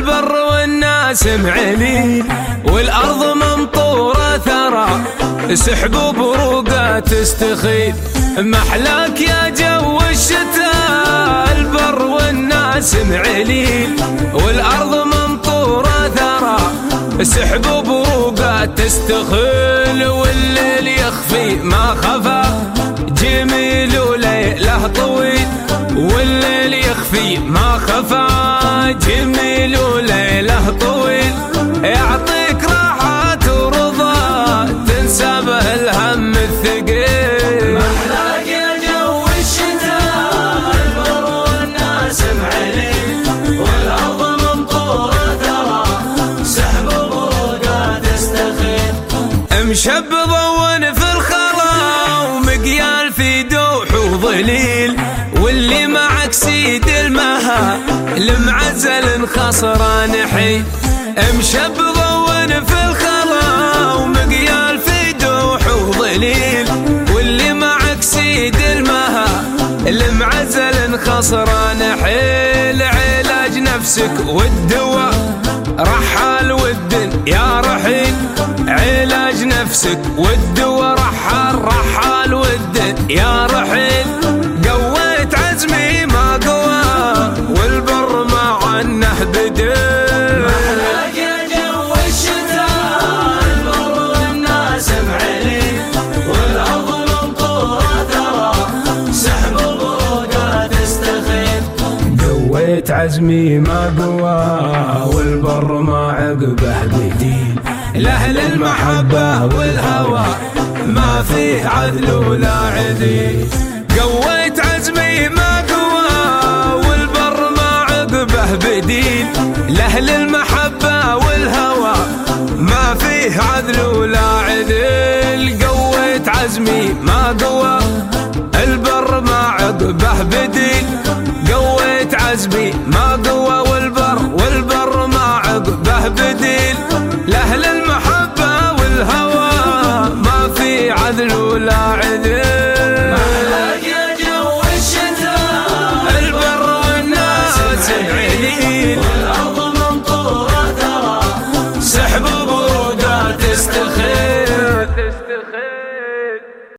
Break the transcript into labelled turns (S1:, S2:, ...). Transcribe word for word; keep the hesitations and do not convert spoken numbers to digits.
S1: البر والناس معلين، والأرض ممطورة ثرى، سحب وبروقات تستخيل. محلاك يا جو الشتاء، البر والناس معلين، والأرض ممطورة ثرى، سحب وبروقات تستخيل. والليل يخفي ما خفى، جميل وليله طويل. والليل يخفي ما خفى، جميل وليله طويل. يعطيك راحة ورضا، تنسى به الهم الثقيل.
S2: محلاك يا جو الشتاء، البر والناس معلين، والأرض ممطورة ثرى، سحب وبروقات تستخيل.
S1: مشب ضون في الخلا، ومقيال في دوح وظليل. واللي معك سيد المها، المعزل خسران حيل. مشب ضون في الخلا، ومقيال في دوح وظليل. واللي معك سيد المها، المعزل خسران حيل. علاج نفسك والدواء، رحال والدن يا رحيل. علاج نفسك والدواء، رحال رحال والدن يا رحيل. قويت عزمي ما قوى، والبر مع عنه بديل.
S2: محلاك يا جو الشتاء، البر والناس معلين، والأرض ممطورة ثرى، سحب وبروقات تستخيل.
S1: قويت عزمي ما قوى، والبر ما عقبه بديل. لأهل المحبة والهوى، ما فيه عدل ولا عديل. قويت عزمي ما قوى، والبر ما عقبه بديل. لأهل المحبة والهوى، ما فيه عدل ولا عدل. قويت عزمي ما قوى، البر ما عقبه بديل. قويت عزمي ما قوى.